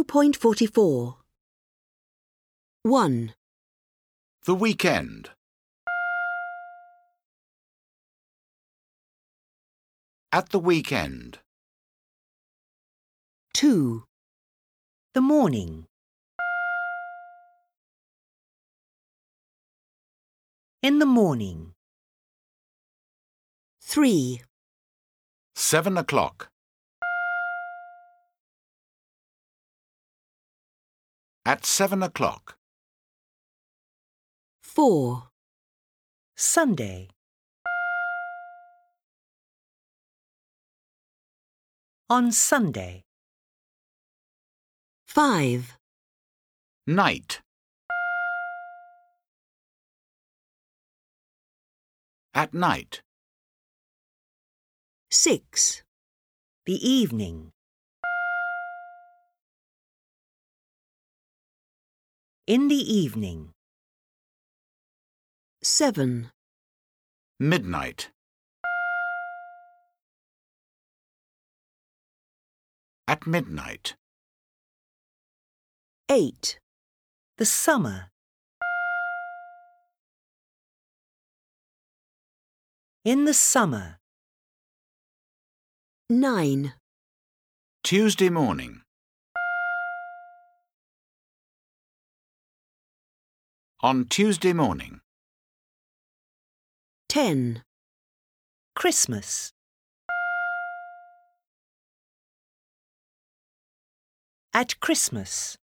2.44 1. The weekend. At the weekend. 2. The morning. In the morning. 3. 7 o'clock. At 7 o'clock. 4. Sunday. On Sunday. 5. Night. At night. 6. The evening. In the evening. 7. Midnight. At midnight. 8. The summer. In the summer. 9. Tuesday morning. On Tuesday morning. 10. Christmas. At Christmas.